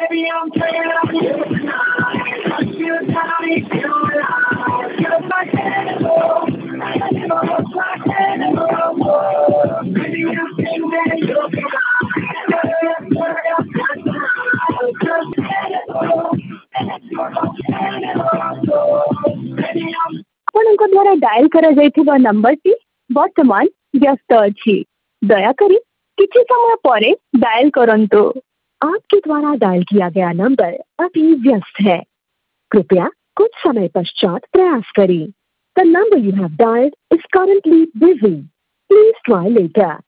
ଆପଣଙ୍କ ଦ୍ୱାରା ଡାଏଲ୍ କରାଯାଇଥିବା ନମ୍ବରଟି ବର୍ତ୍ତମାନ ବ୍ୟସ୍ତ ଅଛି ଦୟାକରି କିଛି ସମୟ ପରେ डायल କରନ୍ତୁ आपके द्वारा डायल किया गया नंबर अभी व्यस्त है कृपया कुछ समय पश्चात प्रयास करें the number you have dialled is currently busy please try letter